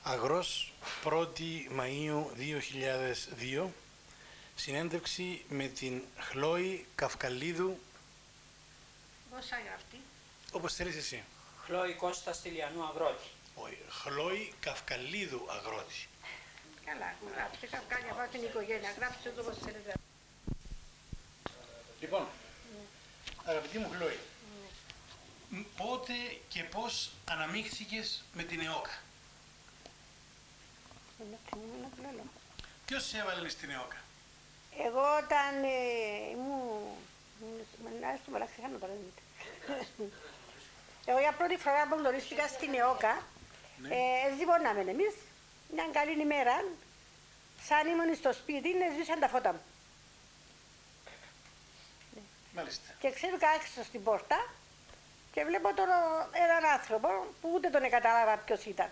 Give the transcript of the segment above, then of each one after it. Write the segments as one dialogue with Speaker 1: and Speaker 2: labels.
Speaker 1: Αγρός, 1η Μαΐου 2002, συνέντευξη με την Χλόη Καυκαλίδου.
Speaker 2: Πώς θα γραφτεί?
Speaker 1: Όπως θέλεις εσύ.
Speaker 3: Χλόη Κώστα Στυλιανού αγρότη.
Speaker 1: Όχι, Χλόη Καυκαλίδου αγρότη.
Speaker 2: Καλά, γράψτε Καυκάλια, πάω την οικογένεια, γράψτε το όπως θέλετε.
Speaker 1: Λοιπόν, αγαπητή μου Χλόη, πότε και πώς αναμίχθηκες με την ΕΟΚΑ? Ποιος σε έβαλε στην ΕΟΚΑ?
Speaker 2: Εγώ όταν ήμουν... Μαλάξτε, μαλάξτε, χάνω τώρα. Εγώ για πρώτη φορά που γνωρίστηκα στην ΕΟΚΑ, ζυμώναμε εμείς, μια καλή ημέρα, σαν ήμουν στο σπίτι, σβήσαν τα φώτα μου.
Speaker 1: Μάλιστα.
Speaker 2: Και ξέβηκα έξω στην πόρτα και βλέπω τον έναν άνθρωπο που ούτε τον κατάλαβα ποιος ήταν.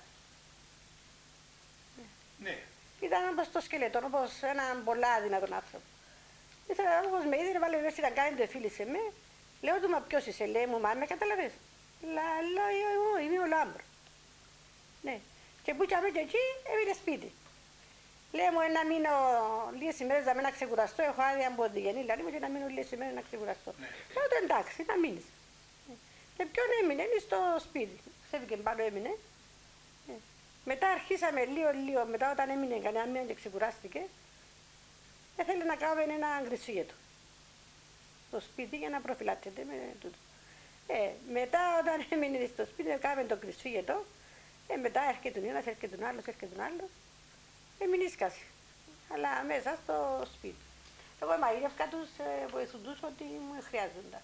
Speaker 1: Ναι.
Speaker 2: Ήταν όπως το σκελετό, όπως έναν πολλά αδυνατόν άνθρωπο. Ήθελα να όπως με είδε, βάλε μέσα να κάνει το φίλησε με. Λέω του, μα ποιος είσαι, λέει μου, μα με καταλαβες. Λέω, εγώ είμαι ο Λάμπρο. Ναι. Και που είχαμε και εκεί, έμεινε σπίτι. Λέει μου, να μείνω λίγες ημέρες να ξεκουραστώ, έχω άδεια από τη γενή, δηλαδή μου και να μείνω λίγες ημέρες να ξεκουραστώ.
Speaker 1: Ναι.
Speaker 2: Λέω του, εντάξει, να μείνεις. Και ποιον έμεινε, είναι στο σπίτι. Ξέφυγε πάνω, έμεινε. Μετά αρχίσαμε λίγο, μετά όταν έμεινε κανένα μήνα και ξεκουράστηκε, ήθελε να κάνουμε ένα γκρισίγετο στο σπίτι για να προφυλάξετε με τούτο. Μετά όταν έμεινε στο σπίτι, κάναμε το γκρισίγετο, μετά έρχεται ο ένας, έρχεται ο άλλος, έμεινε σκάση, αλλά μέσα στο σπίτι. Εγώ μαγείρευκα τους βοηθούντους ότι μου χρειάζονταν.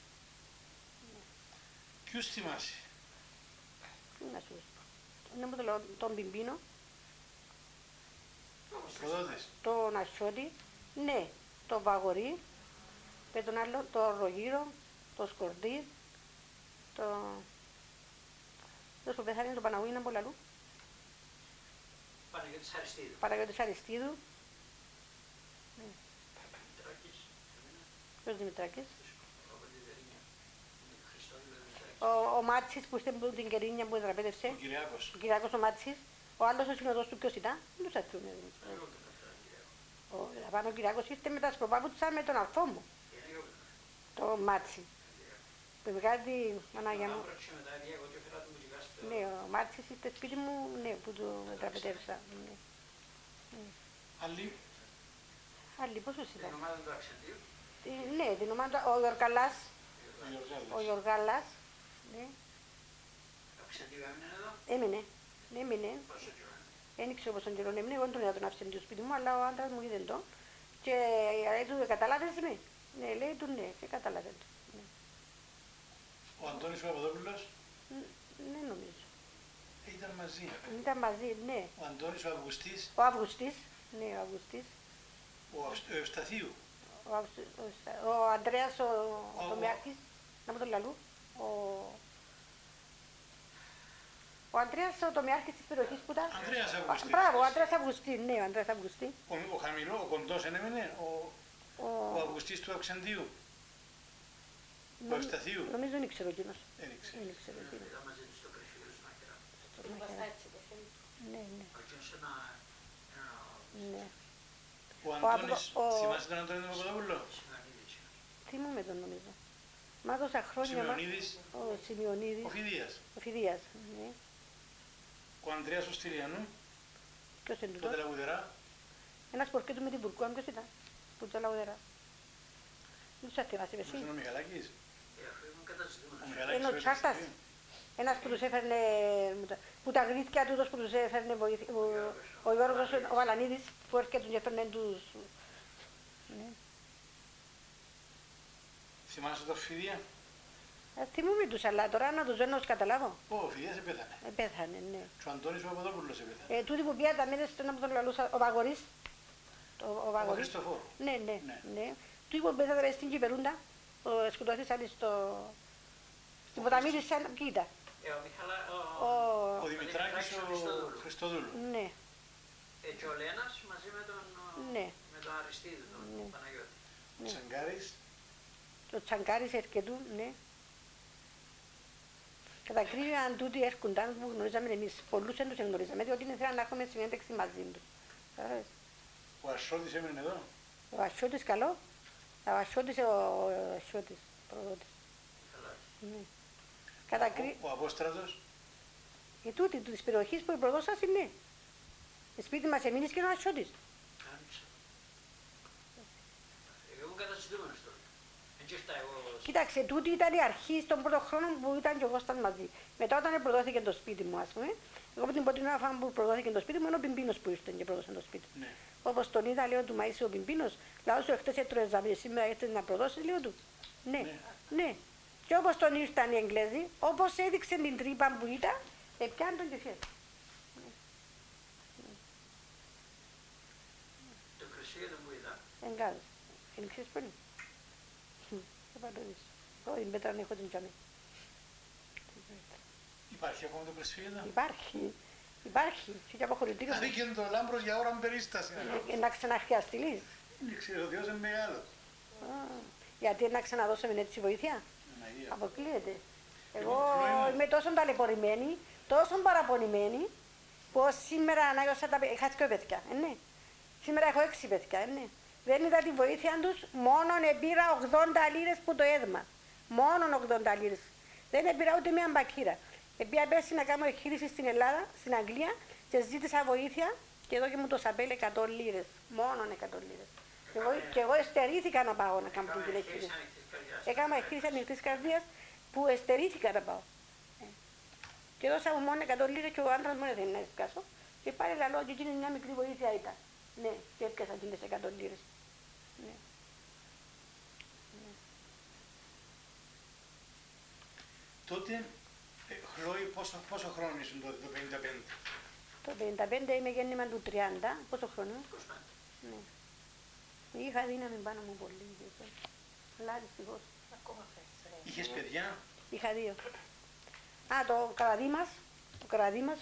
Speaker 1: Ποιους θυμάσαι?
Speaker 2: Να σου πω. Είναι μου το λέω, τον Πιμπίνο, τον Ασιώτη, ναι, τον Βαγορή, με τον άλλο, τον Ρογύρο, τον Σκορδί, τον... Δεν σου πέθανε τον Παναγούι, είναι από λαλού.
Speaker 3: Παναγιώτης Αριστίδου.
Speaker 2: Παναγιώτης Αριστίδου. Ποιος Δημητράκης? Ο Μάτσης που είστε την Κερίνια που δραπέτευσε.
Speaker 1: Ο Κυριάκος.
Speaker 2: Ο Κυριάκος ο Μάτσης. Ο άλλος ο συνοδός του ποιος ήταν? Δεν τους αστούμε. Ο Κυριάκος ήρθε με τα σπροπάπουτσα με τον αρφό μου. Το Μάτσι. Που βγάζει την Ανάγια μου. Ναι, ο Μάτσης ήρθε σπίτι μου, ναι, που του δραπέτευσα.
Speaker 1: Άλλοι?
Speaker 2: Άλλοι, πόσους ήταν?
Speaker 3: Την ομάδα του Αξεντίου.
Speaker 2: Ναι, την ομάδα, ο Γιωργαλάς. Ο Γιωργάλας. Ναι.
Speaker 3: Ο Αξεντίου έμεινε εδώ.
Speaker 2: Έμεινε.
Speaker 3: Πόσο καιρό?
Speaker 2: Δεν ξέρω πόσο καιρό έμεινε, εγώ δεν τον είδα τον αυσεντή στο σπίτι μου, αλλά ο άντρας μου είδε τον. Και λέει του, καταλάβες με? Ναι, λέει του ναι, και καταλάβε του. Ναι.
Speaker 1: Ο Αντώνης Παπαδόπουλος?
Speaker 2: Ναι, νομίζω.
Speaker 1: Ήταν μαζί.
Speaker 2: Ήταν μαζί, ναι.
Speaker 1: Ο Αντώνης ο Αυγουστής?
Speaker 2: Ο Αυγουστής, ναι, ο Αυγουστής.
Speaker 1: Ο Ευσταθίου?
Speaker 2: Ο Ανδρέας ο Τομιάκης, να πω τον λαλού. Ο Ανδρέας ο Τομιάρχης της περιοχής που ήταν.
Speaker 1: Ανδρέας Αυγουστής.
Speaker 2: Μπράβο, ο Ανδρέας Αυγουστή, ναι, ο Ανδρέας Αυγουστή.
Speaker 1: Ο χαμηλό, ο κοντός έμενε, ο Αυγουστής του Αυξεντίου. Ο Ευσταθίου.
Speaker 2: Νομίζω δεν ήξερε ο εκείνος.
Speaker 1: Δεν ήξερε.
Speaker 3: Ήταν μαζί του στο κρυφείο του Μάκερα.
Speaker 2: Ναι. Ναι.
Speaker 1: Ο Αντώνης, θυμάσαι τον Αντώνη τον Παπαδόπουλο?
Speaker 2: Θυμούμαι τον νομίζω. Μα τόσα χρόνια.
Speaker 1: Σημειονίδης.
Speaker 2: Ο Σημειονίδης.
Speaker 1: Ο Φιδίας.
Speaker 2: Ναι.
Speaker 1: Ο Ανδρέας ο Στυλιανού.
Speaker 2: Ποιος είναι
Speaker 1: Ο
Speaker 2: τούτος?
Speaker 1: Τελαγουδερά.
Speaker 2: Ένας πορκέτου με την Πουρκούα, ποιος ήταν? Που το λαουδερά. Δεν τους θυμάσαι εσύ.
Speaker 1: Ο Μιχαλάκης.
Speaker 2: Είναι ο Τσάρτας. Ένας που τους έφερνε, που τα γρήθηκια τούτος που τους έφερνε ο Γιώργος, ο Βαλανίδης, που έρχεται και έφερνε τους...
Speaker 1: Θυμάσαι το Φιδία?
Speaker 2: Θυμούμαι τους, αλλά τώρα να τους δω να τους καταλάβω.
Speaker 1: Ο Φιδίας επέθανε.
Speaker 2: Πέθανε, ναι.
Speaker 1: Και ο Αντώνης Παπαδόπουλος επέθανε.
Speaker 2: Τούτοι που πήγαν τα μέρες στον από τον λαλούσα, ο Βαγορής.
Speaker 1: Ο Χριστοφόρου.
Speaker 2: Ναι. Τούτοι που πέθανε στην Κυπερούντα, σκοτώθησαν στην ποταμή της Σαν Κίτα.
Speaker 1: Ο Δημητράκης ο Χριστοδούλου.
Speaker 2: Ναι.
Speaker 3: Και ο Λένας μαζί με τον Αριστίδη, τον Παναγιώτη.
Speaker 1: Ο Τσαγκάρης.
Speaker 2: Ο Τσαγκάρης έρχεται, ναι. Κατά ακρίβεια, αν τούτοι έρχονταν που γνωρίζαμε εμείς, πολλούς δεν τους γνωρίζαμε, διότι ήθελαν να έχουμε συνέντευξη μαζί τους.
Speaker 1: Ο Ασώτης έμεινε εδώ.
Speaker 2: Ο Ασώτης καλό. Ο Ασώτης, ο Ασώτης, προδότης.
Speaker 3: Καλά.
Speaker 2: Ναι.
Speaker 1: Ο Απόστρατος.
Speaker 2: Τούτη της περιοχής που η προδός σας είναι. Σπίτι μας έμεινε και ο Ασώτης.
Speaker 3: Εγώ καταζητούμενος τώρα. Έτσι ήρθα εγώ.
Speaker 2: Κοίταξε, τούτη ήταν η αρχή των πρώτων χρόνων που ήταν και εγώ ήταν μαζί. Μετά όταν προδόθηκε το σπίτι μου, ας πούμε, εγώ από την πρώτη ώρα που προδόθηκε το σπίτι μου, είναι ο Πιμπίνος που ήρθε και προδώσε το σπίτι.
Speaker 1: Ναι.
Speaker 2: Όπως τον είδα, λέω του Μαΐσου ο Πιμπίνος, λαό σου εχθές έτρωε ζαβί, σήμερα ήρθες να προδώσεις, λέω του. Ναι, ναι. Και όπως τον ήρθαν οι Εγγλέζοι, όπως έδειξε την τρύπα που ήταν, πιάνει τον και φιές.
Speaker 3: Το κρυσίδι που είδα.
Speaker 2: Εγκάζω. Είναι ξέρεις πού είναι. Δεν πάω το δεις. Εγώ την πέτρα έχω την τζαμί.
Speaker 1: Υπάρχει ακόμα το Πρεσφύγεδα.
Speaker 2: Υπάρχει. Υπάρχει. Και από χωρητήριο.
Speaker 1: Δηλαδή και το Λάμπρος για ώρα με περίσταση.
Speaker 2: Να ξαναχρειαστηλείς.
Speaker 1: Δεν ξέρω, ο Διός είναι μεγάλο.
Speaker 2: Γιατί να ξαναδώσουμε έτσι βοήθεια.
Speaker 1: Αγία.
Speaker 2: Αποκλείεται. Εγώ
Speaker 1: Χλωή.
Speaker 2: είμαι τόσο ταλαιπωρημένη, τόσο παραπονημένη, που σήμερα ανάγωσα τα παιδιά. Είχα δύο παιδιά, ναι. Σήμερα έχω 6 παιδιά, ναι. Δεν είδα τη βοήθεια τους, μόνο πήρα 80 λίρες που το έδμα. Μόνο 80 λίρες. Δεν πήρα ούτε μία μπακύρα. Επειδή πέρσι να κάνω εγχείρηση στην Ελλάδα, στην Αγγλία, και ζήτησα βοήθεια και εδώ και μου το σαπέλε 100 λίρες. Μόνο 100 λίρες. Και εγώ εστερήθηκα να πάω να κάνω την εγχείρηση. Έκανα εγχείρηση ανοιχτής καρδίας που εστερήθηκα να πάω. Και δώσα μου μόνο 100 λίρες και ο άντρας μου δεν θέλει να εσκάσω. Και πάλι λαλό και εκείνη μια μικρή βοήθεια ήταν. Ναι, και έπιασα τις 100 λίρες. Ναι.
Speaker 1: Τότε, Χλώη, πόσο χρόνο ήσουν τότε, το 55.
Speaker 2: Το 55 είμαι γέννημα του 30. Πόσο χρόνο?
Speaker 3: 25.
Speaker 2: Ναι. Είχα δύναμη πάνω μου πολύ. Αλλά δυστυχώς.
Speaker 1: Είχες παιδιά.
Speaker 2: Είχα 2. Α, το Καραδίμας. Το Καραδίμας.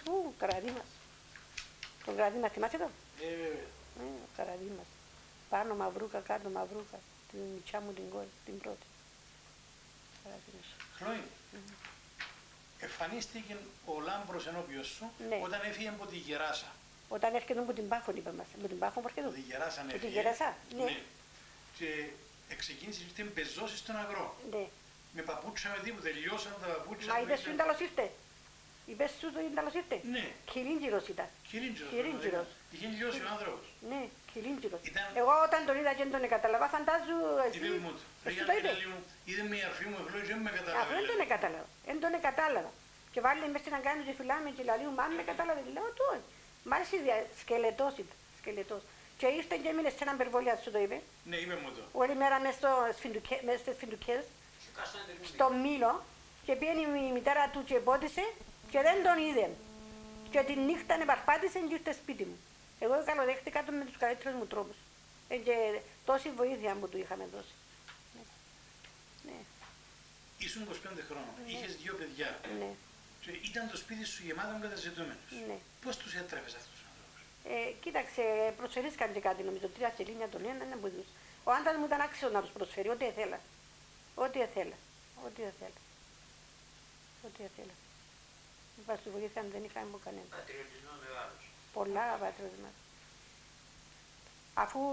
Speaker 2: Το Καραδίμας, θυμάσαι το?
Speaker 1: Βέβαια.
Speaker 2: Ο Καραδίμας. Πάνω μαυρούκα, κάτω μαυρούκα. Την μητσά μου την κόρη, την πρώτη. Καραδίμας.
Speaker 1: Χλώη, εμφανίστηκε ο Λάμπρος ενώπιος σου
Speaker 2: Ναι.
Speaker 1: όταν έφυγε από τη Γεράσα.
Speaker 2: Όταν έρχεται από την Πάφο, είπαμε. Από την Πάφο, έρχεται.
Speaker 1: Από τη Γεράσα
Speaker 2: Από τη
Speaker 1: έφυγε.
Speaker 2: Γεράσα, ναι.
Speaker 1: Και ξεκίνησε να πεζώσει στον αγρό.
Speaker 2: Ναι.
Speaker 1: Με παπούτσα με τίποτα, τελειώσαν τα παπούτσα.
Speaker 2: Μα είπες σου Ίνταλος ήρθε. Είπες σου το Ίνταλος ήρθε.
Speaker 1: Ναι,
Speaker 2: Κυρίντζηρος ήταν.
Speaker 1: Κυρίντζος.
Speaker 2: Κυρίντζηρος.
Speaker 1: Είχε λιώσει ο άνθρωπος.
Speaker 2: Ναι, κυρίντζηρος.
Speaker 1: Ήταν-
Speaker 2: Εγώ όταν τον είδα και δεν τον κατάλαβα, φαντάζου εσύ.
Speaker 1: Είπε μου το.
Speaker 2: Εσύ το είπε.
Speaker 1: Είδε μια αρφή μου ευλόγη, δεν με
Speaker 2: Αφού
Speaker 1: καταλάβει.
Speaker 2: δεν τον κατάλαβα. Δεν τον κατάλαβα. Και βάλει μες στην αγκάνη και φυλάμε και λαλίου, μα αν με κατάλαβε, λέω του. Μ' άρεσε σκελετός ήταν. Σκελετός. Και ήρθε και έμεινε σε έναν περβόλια, σου το είπε.
Speaker 1: Ναι, είπε μου το.
Speaker 2: Όλη μέρα μες στις φιντουκές,
Speaker 3: Σου κάσανε την
Speaker 2: στο μήλο και πήγαινε η μητέρα του και πότισε και δεν τον είδε. Και τη νύχτα επαρπάτησε και ήρθε σπίτι μου. Εγώ καλοδέχτηκα τον με τους καλύτερους μου τρόπους. Και τόση βοήθεια που του είχαμε δώσει. Ναι,
Speaker 1: Ήσουν 25 χρόνων, είχες 2 παιδιά.
Speaker 2: ναι,
Speaker 1: Και ήταν το σπίτι σου γεμάτο με καταζητούμενους.
Speaker 2: ναι.
Speaker 1: Πώς τους έτρεφες αυτούς τους ανθρώπους?
Speaker 2: Κοίταξε, προσφερήσκαν και κάτι νομίζω, 3 σελίνια τον ένα, δεν μπορούσε. Ο άντρας μου ήταν άξιος να τους προσφέρει, ό,τι ήθελα. Ό,τι ήθελα. Ό,τι ήθελα. Ό,τι ήθελα. Είπα στη βοήθεια δεν είχαμε από κανένα.
Speaker 3: πατριωτισμό μεγάλος.
Speaker 2: Πολλά πατριωτισμά. Αφού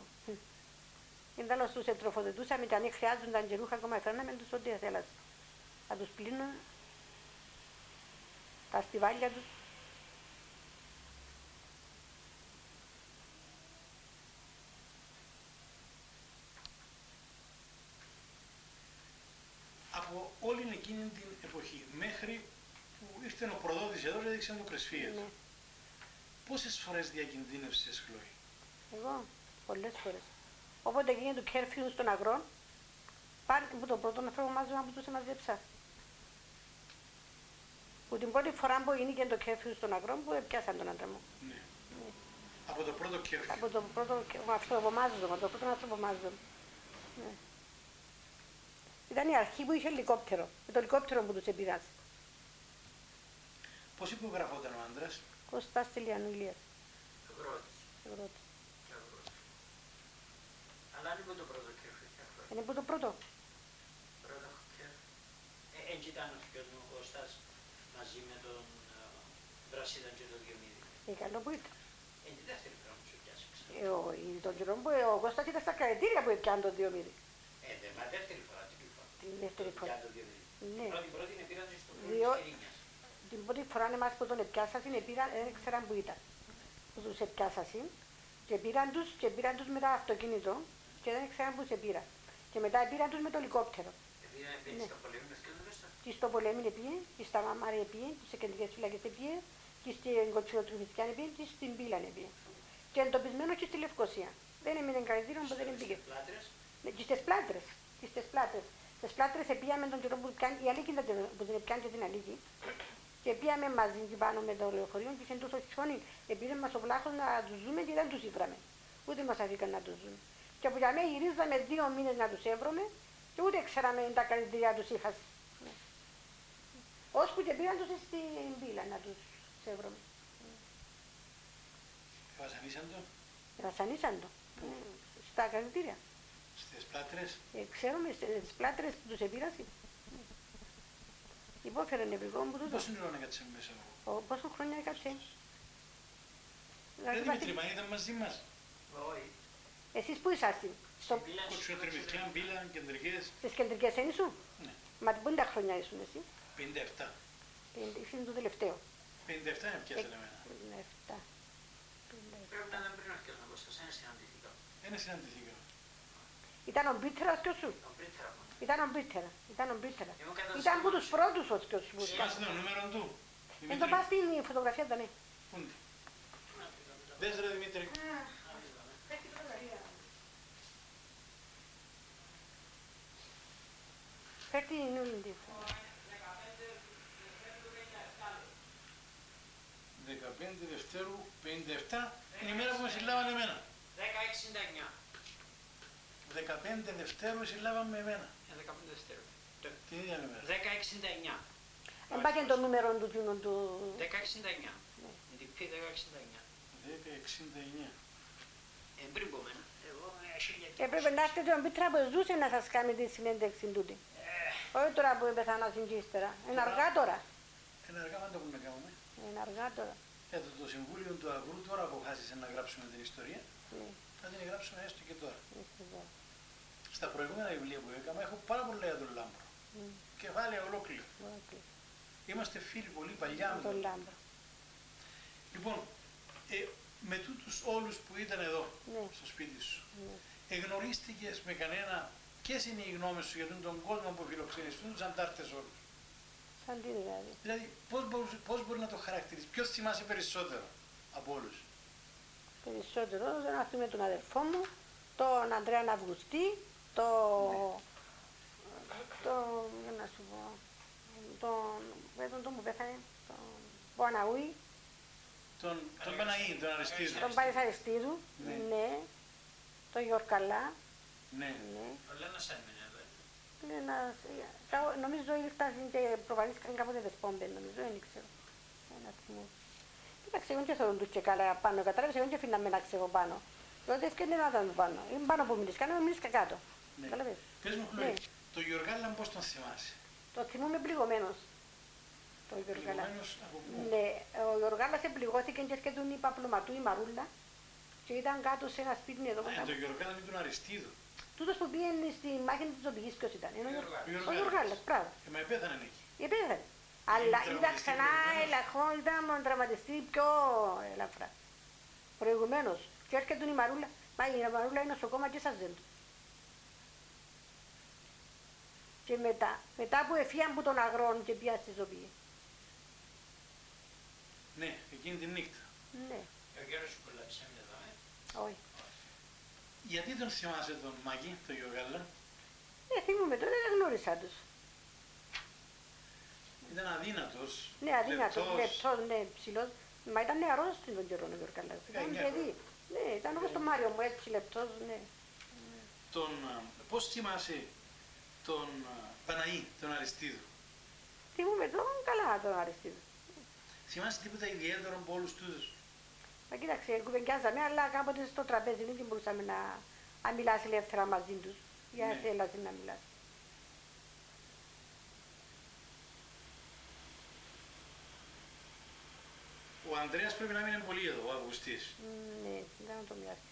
Speaker 2: ήταν τους ετροφοδετούσαμε και αν χρειάζονταν και ρούχα ακόμα φέρναμε τους ό,τι ήθελα. Θα τους πλύνω τα στιβάλια τους.
Speaker 1: Από όλη εκείνη την εποχή μέχρι που ήρθε ο προδότης εδώ και έδειξε το Κρεσφύγεδα.
Speaker 2: Ναι.
Speaker 1: Πόσες φορές διακινδύνευσες, Χλώη?
Speaker 2: Εγώ, πολλές φορές. Όποτε έγινε το κέρφιου στον αγρό, πάλι που το πρώτο άνθρωπο μάζεμα που τους μαζέψα. Που την πρώτη φορά που έγινε το κέρφιου στον αγρό, που έπιασαν τον άντρα μου.
Speaker 1: Ναι. Από το πρώτο κέρφι.
Speaker 2: Από το πρώτο ανθρωπομάζωμα, το πρώτο ανθρωπομάζωμα. Ναι. Ήταν η αρχή που είχε ελικόπτερο, με το ελικόπτερο που τους επηρεάζει.
Speaker 1: Πώς υπογραφόταν ο άντρας?
Speaker 2: Κώστας Τελειανού-Ηλίας,
Speaker 3: Αγρότης.
Speaker 2: αγρότης.
Speaker 3: Και αγρότης. Αλλά είναι που το πρώτο κέφι.
Speaker 2: Είναι που το πρώτο.
Speaker 3: Πρώτο κέφι. Έτσι ήταν ο θειός μου ο Κώστας μαζί με τον Βρασίδα και τον Διομήδη.
Speaker 2: Καλό που ήταν.
Speaker 3: Είναι τη δεύτερη φορά που σου πιάσει ξανά.
Speaker 2: Τον καιρό που ο Κώστας ήταν στα κρατήρια που έπιανε το Διομήδη.
Speaker 3: Μα δεύτερη φορά, τρίτη φορά.
Speaker 2: Την δεύτερη φορά.
Speaker 3: Πιάνε το Διομήδη.
Speaker 2: Ναι.
Speaker 3: Πρώτη είναι πήραν στο πρώτο
Speaker 2: Διό-
Speaker 3: της Κυρίνιας.
Speaker 2: Την πρώτη φορά εμάς που τον έπιασαν, δεν ξέραν που ήταν. Που τους έπιασαν και πήραν τους με το αυτοκίνητο και δεν ξέραν που σε πήραν. Και μετά πήραν τους με το ελικόπτερο.
Speaker 3: Πήγαινε στα πολέμια και δεν βέστα.
Speaker 2: Και στο πολέμι πήγε, και στα μαμάρια πήγε, και σε κεντρικές φυλακές πήγε, και στην κοτσιλοτροφιστικιά πήγε, και στην Πύλα πήγε. Και εντοπισμένο και στη Λευκοσία. Δεν έμεινε κρατήριο που δεν πήγε.
Speaker 3: Πλάτρες.
Speaker 2: Ναι, και στις πλάτρες. Και στις πλάτρες. Στις πλάτρες πήγαμε τον καιρό που πιάνει, η Αλίκη ήταν που την πιάνει και την Αλίκη. Και πήγαμε μαζί και πάνω με το λεωφορείο και είχε τόσο χιόνι. Επήρε μας ο βλάχος να τους ζούμε και δεν τους ήβραμε. Ούτε μας αφήκαν να τους ζούμε. Και από για μένα γυρίζαμε 2 μήνες να τους έβρωμε και ούτε ξέραμε τα κρατήρια τους είχα. Ναι. Ώσπου και πήγαν τους στην Πύλα να τους έβρωμε.
Speaker 1: Βασανίσαν το
Speaker 2: Βασανίσαν το. Στα κρατήρια.
Speaker 1: στις πλάτρες.
Speaker 2: Ξέρουμε στις πλάτρες που τους επήρασε. Υπόφερε νευρικό μου τούτο.
Speaker 1: Πόσο χρόνο έκατσε μέσα εγώ.
Speaker 2: Πόσο χρόνια έκατσε.
Speaker 1: Δεν Δημήτρη, μα ήταν μαζί μας.
Speaker 3: Όχι.
Speaker 2: Εσείς που είσαστε.
Speaker 1: Κοτσιοτριμιθκιά, Μπύλα, κεντρικές.
Speaker 2: Στις κεντρικές δεν ήσουν.
Speaker 1: Ναι.
Speaker 2: Μα πού είναι τα χρόνια ήσουν εσύ.
Speaker 1: 57.
Speaker 2: Ήσουν το τελευταίο.
Speaker 1: 57 είναι πιάσανε εμένα.
Speaker 2: 57.
Speaker 3: Πρέπει να ήταν πριν ο θειός μου ο Κώστας, δεν συναντηθήκα.
Speaker 1: Ένα συναντηθήκα.
Speaker 2: Ήταν ο Μπίττερας και ο σου.
Speaker 3: Τον πρίθερα μου.
Speaker 2: Ήταν ο Μπίττερα.
Speaker 3: Ήμουν κατά
Speaker 2: Ήταν από τους
Speaker 3: συνάντηση.
Speaker 2: πρώτους ο θειός σου.
Speaker 1: Θυμάσαι το νούμερο του.
Speaker 2: Εν το πας στην φωτογραφία ήταν.
Speaker 1: Πού είναι. Δες ρε Δημήτρη.
Speaker 2: Φέρτε την όλη τη.
Speaker 1: 15 Δευτέρου 57 είναι η μέρα που με συλλάβανε εμένα.
Speaker 3: 1069.
Speaker 1: 15 Δευτέρου συλλάβαμε εμένα.
Speaker 3: 15 Δευτέρου.
Speaker 1: Την ίδια μέρα.
Speaker 3: 1069.
Speaker 2: Εν πάτε το νούμερο του κοινού του.
Speaker 3: 1069. Η διπή 1069.
Speaker 1: 1069.
Speaker 3: Πριν από μένα. Εγώ
Speaker 2: Έπρεπε να έρθετε τον Πίτρα που ζούσε να σας κάνει τη συνέντευξη τούτη. Όχι τώρα που πεθάνασαν και ύστερα. Είναι αργά τώρα.
Speaker 1: Ένα αργά πάντα που να κάνουμε.
Speaker 2: Είναι αργά τώρα.
Speaker 1: Το Συμβούλιο του Αγρού τώρα αποφάσισε να γράψουμε την ιστορία.
Speaker 2: Ναι,
Speaker 1: Θα την γράψουμε έστω και τώρα.
Speaker 2: είστε εδώ.
Speaker 1: Στα προηγούμενα βιβλία που έκανα έχω πάρα πολλά για τον Λάμπρο. Κεφάλαια ολόκληρα.
Speaker 2: Όχι.
Speaker 1: Είμαστε φίλοι πολύ παλιά με
Speaker 2: Τον
Speaker 1: τον.
Speaker 2: Λάμπρο.
Speaker 1: Λοιπόν, με τούτους όλους που ήταν εδώ,
Speaker 2: Ναι.
Speaker 1: στο σπίτι σου,
Speaker 2: Ναι.
Speaker 1: εγνωρίστηκες με κανένα, ποιες είναι οι γνώμες σου για τον κόσμο που φιλοξενείς, τους αντάρτες όλους.
Speaker 2: Σαν τι δηλαδή.
Speaker 1: Δηλαδή, πώς μπορεί να το χαρακτηρίσεις, ποιος θυμάσαι περισσότερο από όλους.
Speaker 2: Περισσότερο να θυμάμαι τον αδερφό μου, τον Ανδρέα Ναυγουστή, για να σου πω, τον που πέθανε, τον Ποαναούη,
Speaker 1: Τον Παναή, τον Αριστίδη.
Speaker 2: τον Πάρης Αριστίδου,
Speaker 1: Ναι.
Speaker 2: ναι, τον Γιορκαλά,
Speaker 1: Ναι.
Speaker 2: ναι.
Speaker 3: Ο Λένας έμεινε εδώ.
Speaker 2: Νομίζω ήρθαν και προβαλίστηκαν κάποτε δεσπόμπεν, νομίζω, δεν ξέρω. Ένα θυμό. Κοίταξε, εγώ και θέλω τους και καλά πάνω, κατάλαβες, εγώ και φύναμε να ξέρω πάνω. Τότε έφτιανε να ήταν πάνω. Είναι πάνω που μιλείς, κάνω μιλείς και κάτω.
Speaker 1: Ναι.
Speaker 2: Κατάλαβες.
Speaker 1: Πες μου, Χλώη, το Γιωργάλα πώς τον θυμάσαι.
Speaker 2: Το θυμούμαι πληγωμένος. Το Γιωργάλα.
Speaker 1: Πληγωμένος από πού.
Speaker 2: Ναι, ο Γιωργάλας επληγώθηκε και έρχεται η Παπλωματού η Μαρούλα και ήταν κάτω σε ένα σπίτι εδώ.
Speaker 1: Το Γιωργάλα είναι τον Αριστίδο.
Speaker 2: Τούτος που πήγαινε στη μάχη της Οπηγής ποιος ήταν.
Speaker 3: Γιωργάλας.
Speaker 2: Ο Γιωργάλας, πράγμα.
Speaker 1: Μα επέθανε εκεί.
Speaker 2: Επέθανε. Αλλά είδα
Speaker 1: τραυματιστή
Speaker 2: ξανά
Speaker 1: προηγουμένως.
Speaker 2: ελαχό, ήταν τραυματιστή πιο ελαφρά. Προηγουμένως. Και έρχεται η Μαρούλα. Μα η Μαρούλα είναι νοσοκόμα και σας δεν του. Και μετά που εφίαν από τον αγρόν και πια στη ζωή.
Speaker 1: Ναι, εκείνη τη νύχτα.
Speaker 2: Ναι,
Speaker 3: Ο γέρος σου κολλάψε έμεινε εδώ.
Speaker 2: όχι.
Speaker 1: Γιατί τον θυμάσαι τον Μάκη, τον Γιωργάλα.
Speaker 2: Θυμούμαι τότε, δεν γνώρισα τους.
Speaker 1: Ήταν αδύνατος.
Speaker 2: Ναι, αδύνατος, λεπτός, ναι, ψηλός. Μα ήταν νεαρός τον καιρό ο Γιωργάλας. Ήταν
Speaker 1: 19
Speaker 2: παιδί. Ναι, ήταν όπως το Μάριο μου, έτσι λεπτός, ναι.
Speaker 1: Πώς θυμάσαι τον Παναή, τον Αριστίδο.
Speaker 2: Θυμούμαι τον καλά τον Αριστίδο.
Speaker 1: Θυμάσαι τίποτα ιδιαίτερο από όλους τούτους.
Speaker 2: Μα κοίταξε, κουβεντιάζαμε, αλλά κάποτε στο τραπέζι δεν μπορούσαμε να μιλάς ελεύθερα μαζί τους. Για
Speaker 1: Ναι.
Speaker 2: θέλασαι να μιλάς.
Speaker 1: Ο Ανδρέας πρέπει να μείνει πολύ εδώ, ο Αυγουστής.
Speaker 2: Ναι, ήταν το μοιάζει.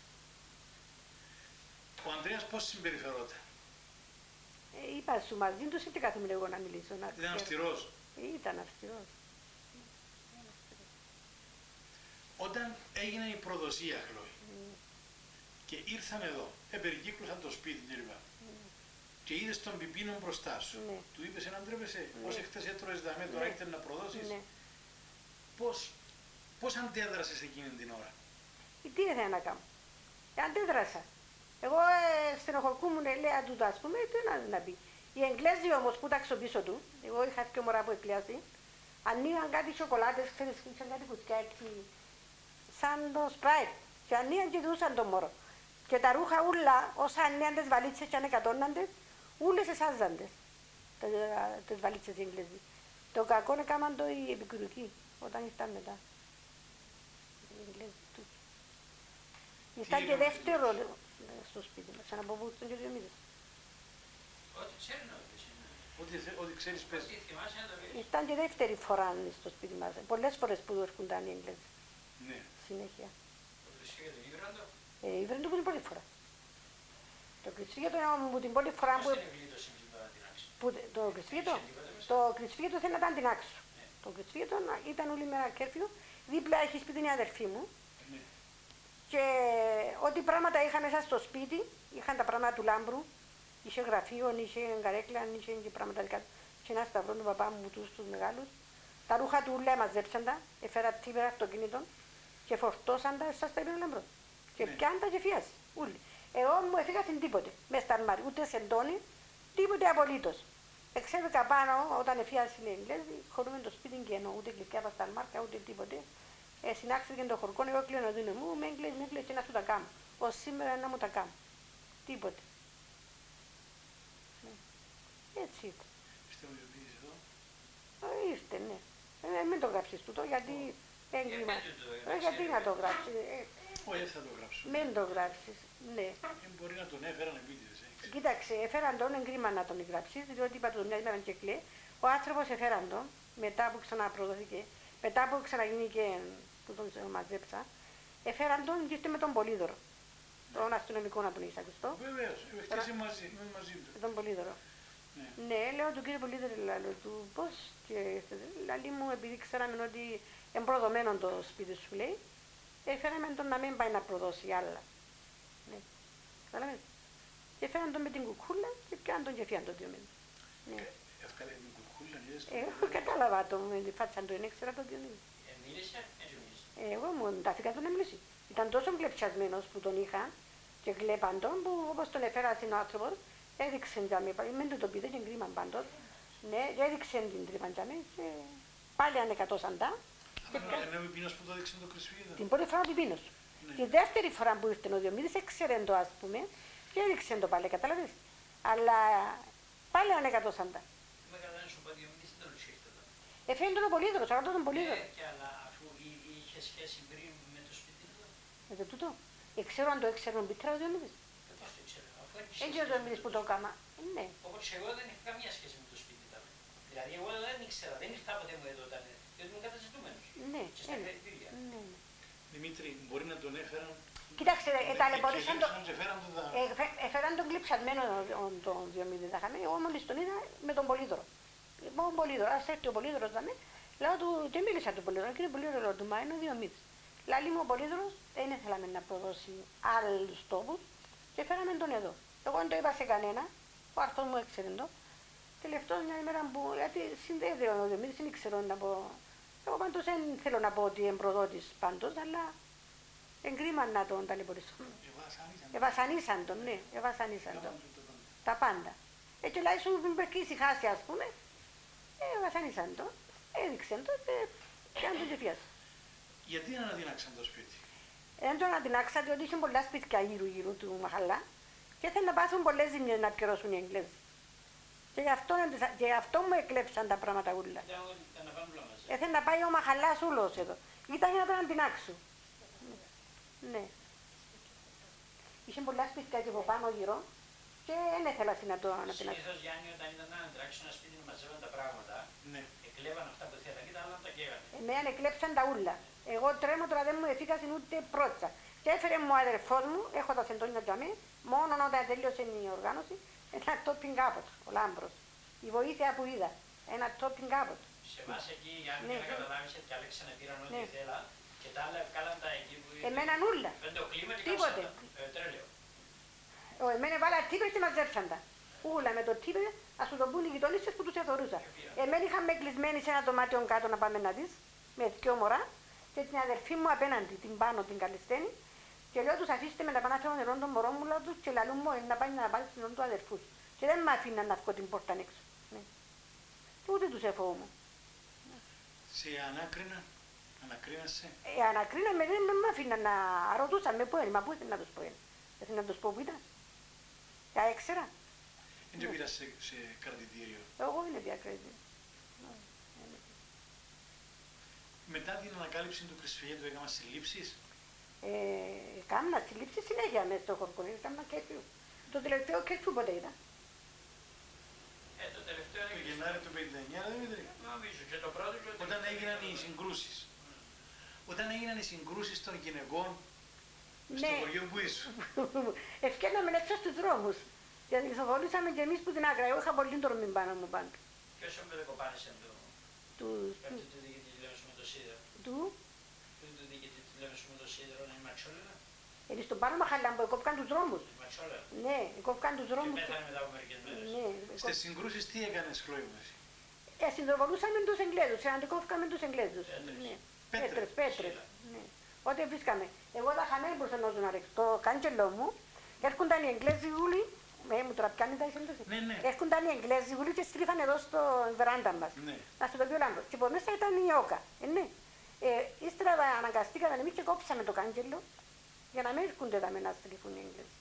Speaker 1: Ο Ανδρέας πώς συμπεριφερόταν?
Speaker 2: Είπα σου μαζί τους ή τι κάθομαι εγώ να μιλήσω.
Speaker 1: Ήταν αυστηρός.
Speaker 2: Ήταν αυστηρός.
Speaker 1: Όταν έγινε η προδοσία, Χλώη, και ήρθαν εδώ, περικύκλωσαν το σπίτι κλπ. Και είδες τον Πιπίνο μπροστά σου.
Speaker 2: Ναι.
Speaker 1: Του είπες να ντρέπεσαι,
Speaker 2: Ναι.
Speaker 1: ως εχθές έτρωες δαμέ, τώρα
Speaker 2: Ναι.
Speaker 1: έχετε να προδώσεις.
Speaker 2: Ναι.
Speaker 1: Πώς αντέδρασες εκείνη την ώρα?
Speaker 2: Τι ήθελα να κάνω. Αντέδρασα. Εγώ στενοχωρκούμουν, λέει τούτο ας πούμε, τι να πει. Οι Εγγλέζοι όμως που ήταν πίσω του, εγώ είχα και μωρά που εκλειάζει, ανοίγαν κάτι σοκολάτες, ξέρεις, είχαν κάτι κουτιά έτσι, σαν το σπράιτ. Και ανοίγαν και δούσαν το μωρό. Και τα ρούχα ούλα, όσα ανοίγαν τις βαλίτσες και ανεκατώναντες, ούλες εσάζαντες, τις βαλίτσες οι Εγγλέζοι. Το κακό έκαναν το οι επικουρικοί, όταν ήρθαν μετά. Οι Εγγλέζοι του. Ήταν και δεύτερο στο σπίτι μας, να πω που ήταν και δύο μήνες.
Speaker 3: Ό,τι ξέρει να πεις.
Speaker 1: Ό,τι ξέρεις πες.
Speaker 3: Ό,τι θυμάσαι να το πεις.
Speaker 2: Ήταν και δεύτερη φορά στο σπίτι μας. Πολλές φορές που έρχονταν οι Εγγλέζοι.
Speaker 1: Ναι.
Speaker 2: Συνέχεια.
Speaker 3: Το Χριστούγεννο τον Ήβραντο.
Speaker 2: Ήβραν το που την πρώτη φορά. Το Χριστούγεννο μου την πρώτη φορά
Speaker 3: Πώς
Speaker 2: που...
Speaker 3: την ευλήτωσε με την παρατηνάξη.
Speaker 2: Το Χριστούγεννο, το Χριστούγεννο θέλει να τα αντινάξω. Το Χριστούγεννο ήταν όλη μέρα κέρφιο. Δίπλα έχει σπίτι η αδερφή μου.
Speaker 1: Ναι.
Speaker 2: Και ό,τι πράγματα είχαν μέσα στο σπίτι, είχαν τα πράγματα του Λάμπρου, είχε γραφείο, είχε καρέκλα, είχε και πράγματα δικά του. Και ένα σταυρό του παπά μου, τους μεγάλους. Τα ρούχα του ούλα μαζέψαν τα, έφερα τύπερα αυτοκίνητο και φορτώσαν τα στα είπε ο Λάμπρος. Και
Speaker 1: Ναι.
Speaker 2: πιάνουν τα και φιάσει, ούλοι. Εγώ μου έφυγα στην τίποτε, μες στα αρμάρια, ούτε σεντόνι, τίποτε απολύτως. Εξέβηκα πάνω όταν εφιάσουν οι Εγγλέζοι, χωρούμε το σπίτι και εννοώ, ούτε κλειδιά στα αρμάρια, ούτε τίποτε. Συνάξε το χορκό, εγώ κλείνω να δίνω μου, με έγκλες, με έγκλες και να σου τα κάνω. Ως σήμερα να μου τα κάνω. Τίποτε. Έτσι ήταν.
Speaker 1: Πιστεύω ότι πήγες εδώ.
Speaker 2: Ήρθε, ναι. Μην το γράψεις τούτο, γιατί έγκλημα. Γιατί να το γράψεις.
Speaker 1: Όχι, θα το γράψω.
Speaker 2: Μην το γράψεις, ναι.
Speaker 1: Μπορεί να τον έφεραν επίτηδες.
Speaker 2: Κοίταξε, έφεραν τον εγκρίμα να τον γράψεις, διότι είπα το μια ημέρα και κλαίει. Ο άνθρωπος έφεραν τον, μετά που ξαναπροδοθήκε, μετά που ξαναγίνηκε που τον μαζέψα, έφεραν τον και ήρθε με τον Πολύδωρο. Τον αστυνομικό να τον είσαι ακουστό.
Speaker 1: Βεβαίως, χτίσε μαζί του.
Speaker 2: Τον Πολύδωρο.
Speaker 1: Ναι.
Speaker 2: Ναι, λέω του κύριε Πολύδωρο, λέω του πώς και ήρθατε. Λαλή μου, επειδή ξέραμε ότι εμπροδομένο το σπίτι σου, λέει, έφεραμε τον να μην πάει να προδώσει άλλα. Ναι, καταλαβαίνετε. Και έφεραν τον με την κουκούλα και πιάναν τον και φιάν τον 2 μήνες. Ναι.
Speaker 1: Εύκολα με κουκούλα, είδες το.
Speaker 2: Εγώ κατάλαβα το, με τη φάτσα του, δεν ήξερα το 2 μήνες.
Speaker 3: Μίλησε, έτσι μίλησε.
Speaker 2: Εγώ μου τα φύγα τον έμιληση. Ήταν τόσο κλεψιασμένος που τον είχα και κλέπαν τον που όπως τον έφερα στην άνθρωπος έδειξε τζάμι, μην του το πείτε και κρίμα πάντως. Ναι, έδειξε την τρύπα τζάμι και πάλι ανεκατώσαν τα.
Speaker 1: Ενώ ο Πιπίνος που το έδειξε το Χριστούγεννο.
Speaker 2: Την πρώτη φορά του Πίνος.
Speaker 1: Ναι.
Speaker 2: Τη δεύτερη φορά που ήρθε ο Διομήδης έξερε το ας πούμε και έδειξε το πάλι, κατάλαβες. Αλλά πάλι ανεκατώσαν τα.
Speaker 3: Με καλά να σου πω Διομήδης δεν τον ήρθε εδώ.
Speaker 2: Εφέρει τον Πολύδωρο, σαράτω τον Πολύδωρο.
Speaker 3: Και αλλά αφού είχε σχέση πριν με το σπίτι του,
Speaker 2: Με το τούτο. Ξέρω αν το έξερε πίτρα ο Διομήδης.
Speaker 3: πώς το ξέρω. Αφού
Speaker 2: Έτσι ο Διομήδης που το κάμα. Ναι.
Speaker 3: Όπως εγώ δεν είχα καμία σχέση με το σπίτι του. Δηλαδή εγώ δεν ήξερα, δεν ήρθα ποτέ μου εδώ όταν διότι ήμουν καταζητούμενος.
Speaker 2: Ναι,
Speaker 3: Και στα κριτήρια.
Speaker 2: ναι.
Speaker 1: Δημήτρη, μπορεί να τον έφεραν.
Speaker 2: Κοίταξε, ταλαιπωρήσαν το.
Speaker 1: Και έφεραν τον δα.
Speaker 2: Έφεραν τον κλειψασμένο τον Διομήδη, θα είχαμε. Εγώ μόλις τον είδα με τον Πολύδωρο. Ο Πολύδωρο, ας έρθει ο Πολύδωρος δαμε. Λέω του, και μίλησα του Πολύδωρο, κύριε Πολύδωρο, λέω του, μα είναι ο Διομήδης. Λάλη μου ο Πολύδωρος δεν ήθελαμε να προδώσει άλλους τόπους και φέραμε τον εδώ. Εγώ δεν το είπα σε κανένα, ο αρθός μου έξερε το. Τελευταίως μια ημέρα που, γιατί συνδέεται ο Διομήδης, δεν ξέρω να πω. Εγώ πάντως δεν θέλω να πω ότι είναι προδότης πάντως, αλλά εγκρίμα να τον ταλαιπωρήσω. Εβασανίσαν τον, ναι, εβασανίσαν τον. Τα πάντα. Έτσι λέει σου μην περκίσει χάσει ας πούμε, εβασανίσαν τον, έδειξαν τον και αν τον τεφιάσει.
Speaker 1: Γιατί να αδυνάξαν το σπίτι.
Speaker 2: Δεν τον αδυνάξα διότι είχε πολλά σπίτια γύρω του Μαχαλά και ήθελαν να πάθουν πολλές ζημιές να πληρώσουν οι Εγγλέζοι. Και γι' αυτό μου εκλέψαν τα πράγματα ούλα.
Speaker 3: Ήταν να πάνε όλα μαζί.
Speaker 2: Ήθελε να πάει ο Μαχαλάς ούλος εδώ. Ήταν για να τον αντινάξουν. Ναι. Είχε πολλά σπίτια και από πάνω γύρω και δεν ήθελα να τον αντινάξουν.
Speaker 3: Συνήθως Γιάννη όταν ήταν να αντράξουν ένα σπίτι να μαζεύαν τα πράγματα,
Speaker 1: Ναι.
Speaker 3: εκλέβαν αυτά που θέλαν και τα άλλα τα καίγανε.
Speaker 2: Εμένα εκλέψαν τα ούλα. Εγώ τρέμω τώρα, δεν μου εφήκασε ούτε πρότσα. Και έφερε μου ο αδερφός μου, έχω τα σεντόνια για μένα, μόνο όταν τελείωσε η οργάνωση, ένα topping από το, ο Λάμπρος. Η βοήθεια που είδα, ένα topping από το.
Speaker 3: Σε εμάς εκεί, για
Speaker 2: Ναι.
Speaker 3: να καταλάβεις, διάλεξαν, πήραν ό,τι
Speaker 2: Ναι.
Speaker 3: ήθελα και τα άλλα ευκάλαν τα εκεί που
Speaker 2: Εμένα νουλα.
Speaker 3: πέντε κλίμα και
Speaker 2: Τίποτε.
Speaker 3: κάψαν. Τρέλαιο.
Speaker 2: Εμένα βάλα τύπες και μαζέψαν τα. Ούλα με το τύπε, ας σου το πούν οι γειτονίσσες που τους εθωρούσα. Εμένα είχαμε κλεισμένη σε ένα δωμάτιο κάτω να πάμε να δεις, με δυο μωρά, και την αδερφή μου απέναντι, την πάνω, την καλεσθένη, και λέω τους αφήστε με να πάνε να φέρω νερό των μωρών μου, λέω τους, και λαλούν μου να πάνε να πάρει την νερό του αδερφού σου. Και δεν μ' αφήναν να βγω την πόρτα έξω. Ναι. Και ούτε τους εφοβούμαι.
Speaker 1: Σε ανακρίνασαι.
Speaker 2: Ανακρίναμε, δεν μ' αφήναν να ρωτούσαν με πού είναι, μα πού ήθελα να τους πω. Δεν να τους πω που ήταν. Τα έξερα.
Speaker 1: Δεν το πήρα σε κρατητήριο.
Speaker 2: Εγώ είναι διακριτή.
Speaker 1: Μετά την ανακάλυψη του Κρυσφυγέντου έκανα συλλήψεις.
Speaker 2: Κάμνα συλλήψη συνέχεια μέσα στο χορκονί, κάμνα κέφιου. Το τελευταίο κέφιου ποτέ ήταν.
Speaker 3: Το τελευταίο
Speaker 1: Το
Speaker 3: είναι
Speaker 1: Γενάρη του 59, Δημήτρη.
Speaker 3: νομίζω και το πρώτο και το
Speaker 1: Όταν έγιναν οι συγκρούσεις. Όταν έγιναν οι συγκρούσεις των γυναικών στο χωριό που ήσουν.
Speaker 2: Ευκαιρνάμε έξω στους δρόμους. Γιατί ισοβολούσαμε και εμείς που την άκρα. Εγώ είχα πολύ τορμή πάνω μου πάντα.
Speaker 3: ποιος εμπεδεκοπάνησε το
Speaker 2: Τους...
Speaker 3: πέφτει του διοικητή λέμε με το σίδερο.
Speaker 2: Του...
Speaker 3: Του διοικητή λέμε με το σίδερο είναι η Ματσόλερα.
Speaker 2: Είναι στον πάνω μαχαλά που εκόφηκαν τους δρόμους.
Speaker 3: Η Ματσόλερα.
Speaker 2: Ναι, εκόφηκαν τους
Speaker 3: Και
Speaker 2: δρόμους.
Speaker 3: πέθανε μετά από μερικές μέρες.
Speaker 2: Ναι,
Speaker 1: Στις συγκρούσεις τι έκανες, Χλώη μου, εσύ?
Speaker 2: συνδρομολούσαμε τους Εγγλέζους, αντικόφηκαμε τους Εγγλέζους.
Speaker 3: Πέτρες.
Speaker 2: Ναι.
Speaker 1: Πέτρες.
Speaker 2: Πέτρες. Ναι. Ό,τι βρίσκαμε. Εγώ τα χαμένη μπορούσα να ρίξω το κάγκελό μου, έρχονταν οι Εγγλέζοι ούλοι, μου τώρα πιάνει τα σύντοση.
Speaker 1: Ναι, ναι.
Speaker 2: Έρχονταν οι Εγγλέζοι ούλοι και στρίφαν εδώ στο βεράντα μας.
Speaker 1: Ναι.
Speaker 2: Να σου το πει ο Λάμπρος. Και από μέσα ήταν η Όκα. Ναι. Ύστερα αναγκαστήκαμε εμείς και κόψαμε το κάγκελο για να μην έρχονται τα με να στρίφουν οι Εγγλέζοι.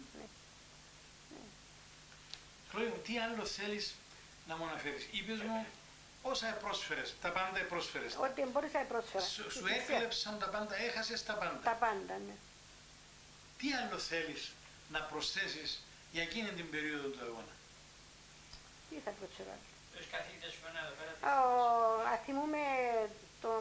Speaker 1: Χλώη μου, τι άλλο θέλεις να μου αναφέρεις? Είπες μου όσα πρόσφερες, τα πάντα πρόσφερες.
Speaker 2: Ό,τι μπόρεσα να πρόσφερα.
Speaker 1: Σου έκλεψαν τα πάντα, έχασες τα πάντα.
Speaker 2: Τα πάντα, ναι.
Speaker 1: Τι άλλο θέλεις να προσθέσεις για εκείνη την περίοδο του αγώνα?
Speaker 2: Τι θα προσφέρω.
Speaker 3: Τους καθηγητές που είναι εδώ πέρα.
Speaker 2: Θυμούμε τον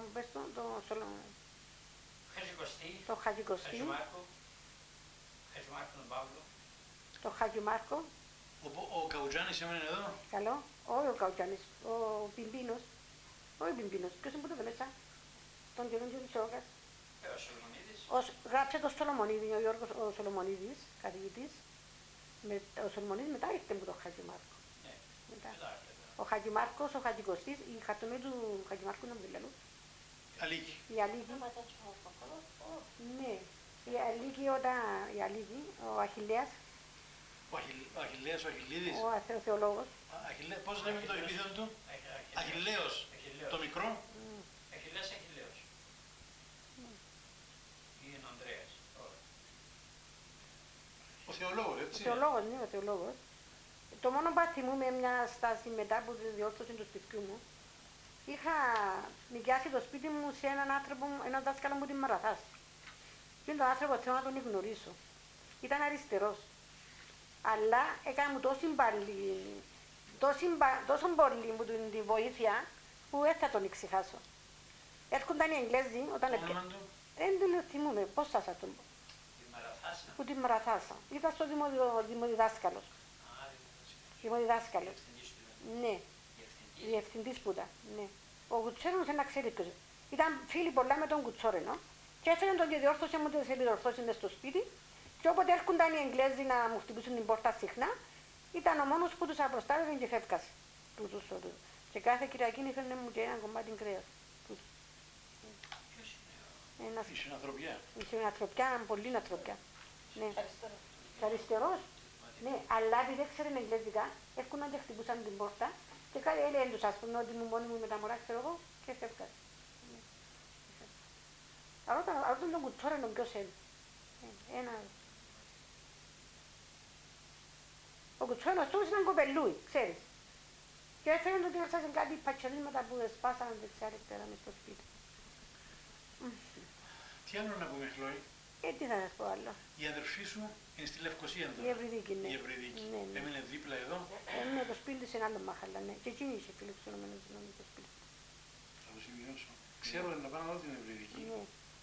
Speaker 3: Χατζικοστή.
Speaker 2: Χατζικοστή,
Speaker 3: Χατζημάρκο. Χατζημάρκο τον Παύλο.
Speaker 2: τον Χατζημάρκο,
Speaker 1: Ο Καουτζάνης έμενε εδώ.
Speaker 2: καλό, όχι ο Καουτζάνης, ο Πιμπίνος, όχι ο Πιμπίνος, ποιος είναι που το μέσα, τον κύριο της Όκας.
Speaker 3: Ο Σολομονίδης.
Speaker 2: Γράψε το Σολομονίδη, ο Γιώργος ο Σολομονίδης, καθηγητής. Ο Σολομονίδης μετά ήρθε με τον Χατζημάρκο.
Speaker 3: Ναι.
Speaker 2: Μετά.
Speaker 3: Μετά έρχεται.
Speaker 2: Ο Χατζημάρκος, ο Χατζικοστής, η χαρτομή του Χατζημάρκου είναι μιλαλού.
Speaker 1: Αλίκη.
Speaker 2: Η Αλίκη. Ναι, η Αλίκη, η Αλίκη, ο Αχιλλέας,
Speaker 1: Ο Αχιλλέας, ο Αχιλλίδης.
Speaker 2: ο θεολόγος.
Speaker 1: Πώς λέμε το επίθετο του? Αχιλλέος. Το μικρό.
Speaker 3: Αχιλλέας. Ή είναι ο Ανδρέας.
Speaker 1: Ο θεολόγος,
Speaker 2: Ο
Speaker 1: έτσι.
Speaker 2: θεολόγος, ναι, ο θεολόγος. Το μόνο που θυμούμαι μια στάση μετά από τη διόρθωση του σπιτιού μου, είχα νοικιάσει το σπίτι μου σε έναν άνθρωπο, έναν δάσκαλο μου την Μαραθάς. Και τον άνθρωπο θέλω να τον γνωρίσω. Ήταν αριστερός. Αλλά έκανε μου τόσο πολύ μου τη βοήθεια που δεν θα τον ξεχάσω. Έρχονταν οι Εγγλέζοι όταν
Speaker 1: Το όνομα του?
Speaker 2: δεν τον θυμούμαι, πώς θα σας τον πω.
Speaker 3: Τη Μαραθάσα.
Speaker 2: Που τη Μαραθάσα. Ήταν στο δημοδιδάσκαλος. Δημοδιδάσκαλος.
Speaker 3: Διευθυντής του είναι.
Speaker 2: Ναι.
Speaker 3: Διευθυντής.
Speaker 2: Διευθυντής που ήταν. Ναι. Ο Κουτσόρενος δεν ξέρει ποιος. Ήταν φίλοι πολλά με τον Κουτσόρενο και έφερε τον και διόρθωσε μου τις επιδορθώσεις μες στο σπίτι και όποτε έρχονταν οι Εγγλέζοι να μου χτυπήσουν την πόρτα συχνά ήταν ο μόνος που τους απροστάτευε και φεύκασε. Και κάθε Κυριακή έφερνε μου και ένα κομμάτι κρέας.
Speaker 3: Ποιος είναι ο...
Speaker 1: Η συνανθρωπιά.
Speaker 2: Είχε ανθρωπιά, πολύ ανθρωπιά. Ναι. Αριστερός. Ναι, αλλά επειδή δεν ξέρουν εγγλέζικα, έρχονταν και χτυπούσαν την πόρτα και κάτι έλεγαν τους, ας πούμε, ότι μου μόνοι μου με τα μωρά, ξέρω εγώ, και φεύγαν. Αρρώταν τον Κουτσόρενο ποιος είναι. Ένα... Ο Κουτσόρενος τους ήταν κοπελούι, ξέρεις. Και έφεραν ότι έρθασαν κάτι πατσιονίσματα που σπάσαν δεξιά-αριστερά μες στο σπίτι.
Speaker 1: Τι άλλο να πούμε, Χλώη?
Speaker 2: Τι θα σας πω άλλο.
Speaker 1: Η αδερφή σου είναι στη Λευκοσία τώρα.
Speaker 2: Η Ευρυδίκη, ναι.
Speaker 1: Η Ευρυδίκη.
Speaker 2: Ναι, ναι.
Speaker 1: Έμεινε δίπλα εδώ.
Speaker 2: Ναι, το σπίτι της είναι άλλο μάχαλα, ναι. Και εκείνη είχε φιλοξενούμενο στο σπίτι.
Speaker 1: Θα το σημειώσω. Ξέρω, να πάω να δω την ευρυδική.
Speaker 2: Ναι.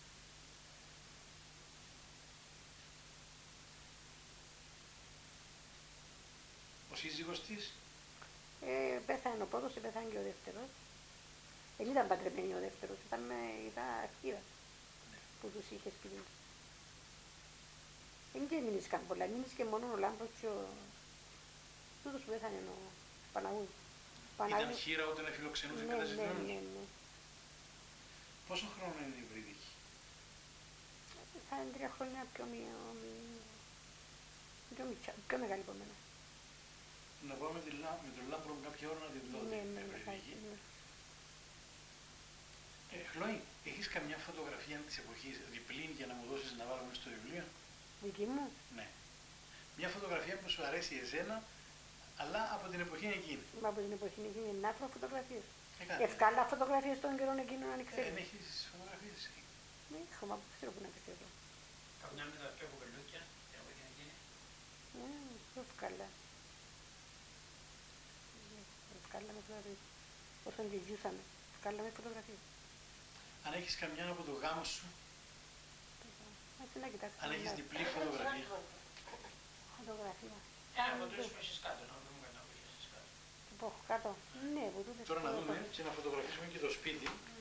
Speaker 1: Ο σύζυγος της.
Speaker 2: Πέθανε ο πρώτος και πέθανε και ο δεύτερος. Δεν ήταν παντρεμένοι ο δεύτερος, ήταν αρχίδα που τους είχε σπίτι του. Δεν και έμεινες καν πολλά, έμεινες και μόνο ο Λάμπρος και ο... τούτος που πέθανε ο Παναγούδης.
Speaker 1: Ήταν χείρα όταν φιλοξενούσε καταζητημένους.
Speaker 2: Ναι.
Speaker 1: Πόσο χρόνο είναι η ευρυδική?
Speaker 2: Θα είναι 3 χρόνια πιο μεγάλη από μένα.
Speaker 1: Να πάω με τον Λάμπρο κάποια ώρα να την δω την ευρυδική. Χλώη, έχεις καμιά φωτογραφία της εποχής διπλή για να μου δώσεις να βάλω μέσα στο βιβλίο?
Speaker 2: Δική μου?
Speaker 1: Ναι. Μια φωτογραφία που σου αρέσει εσένα, αλλά από την εποχή εκείνη.
Speaker 2: Μα από την εποχή εκείνη είναι άφρα φωτογραφίες.
Speaker 1: Έκανε.
Speaker 2: Ευκάλα φωτογραφίες των καιρών εκείνων αν ξέρεις.
Speaker 1: Δεν έχεις φωτογραφίες εσύ.
Speaker 2: Ναι, έχω, μα ξέρω που να πιστεύω.
Speaker 3: Καμιά με τα πιο κοπελούκια, την εποχή εκείνη.
Speaker 2: Ευκάλα. Ευκάλα με φωτογραφίες. Όσον και ζούσαμε. Ευκάλα με φωτογραφίες.
Speaker 1: Αν έχεις καμιά από το γάμο σου, αν έχεις διπλή φωτογραφία.
Speaker 2: Φωτογραφία.
Speaker 3: Ένα από τους που έχεις κάτω, να δούμε κανένα που έχεις κάτω.
Speaker 2: Που έχω κάτω. Ναι, που τούτες.
Speaker 1: Τώρα να δούμε και να φωτογραφίσουμε και το σπίτι.